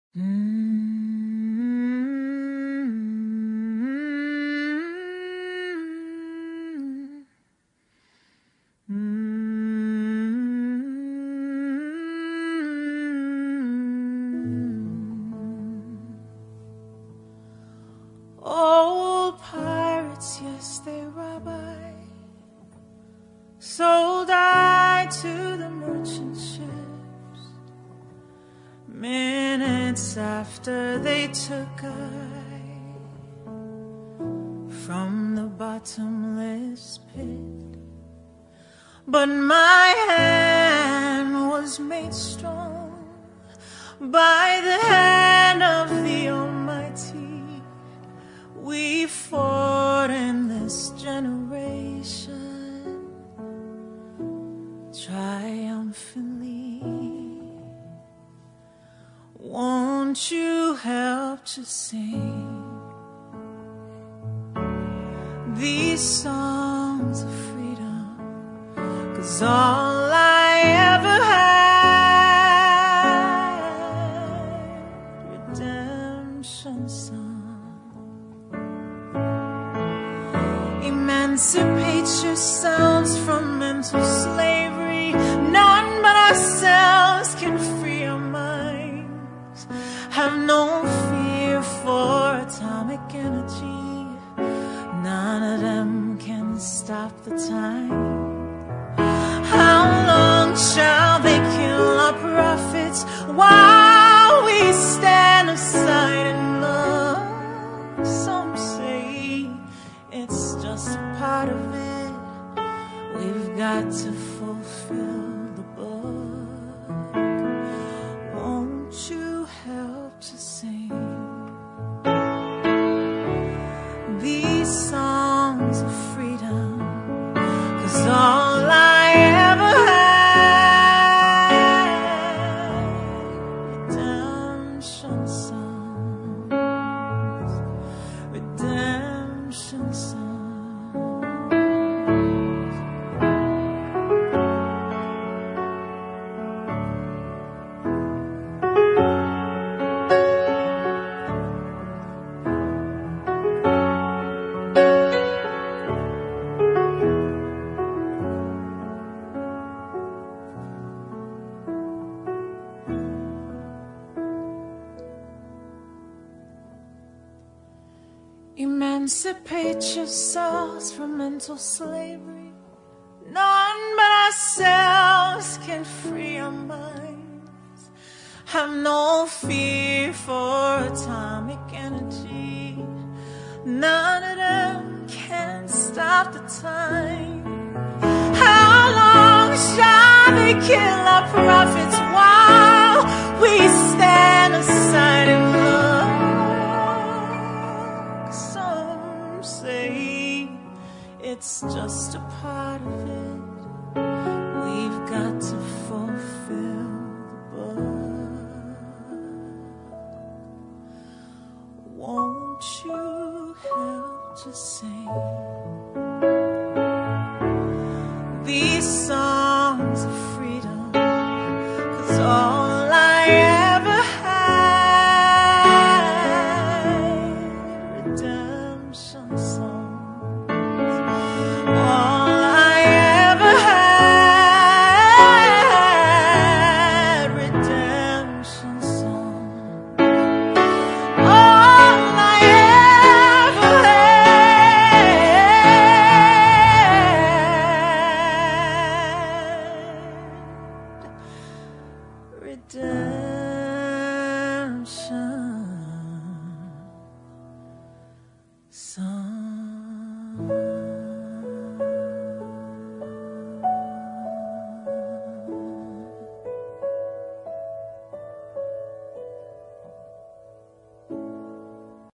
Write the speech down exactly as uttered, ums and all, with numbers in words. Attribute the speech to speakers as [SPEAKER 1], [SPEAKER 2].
[SPEAKER 1] Mm-hmm. Mm-hmm. Old pirates, yes, they rob I, sold I to the merchant ships. Minutes after they took I from the bottomless pit, but my hand was made strong by the hand of the Almighty. We fought in this generation triumphantly. Won't you help to sing these songs of freedom? 'Cause all I ever had, redemption song. Emancipate yourselves from mental slavery. None but ourselves can free our minds. Have no fear for atomic energy. None of them can stop the time. How long shall they kill our prophets while we stand aside and look? Some say it's just a part of it. We've got to fulfill the book. Won't you help to sing these songs of freedom? 'Cause all I ever had, redemption songs, redemption songs. Emancipate yourselves from mental slavery. None but ourselves can free our minds. Have no fear for atomic energy. None of them can stop the time. How long shall they kill our prophets while we stand aside and look? Some say it's just a part of it. We've got to fulfill the book. Won't you help to sing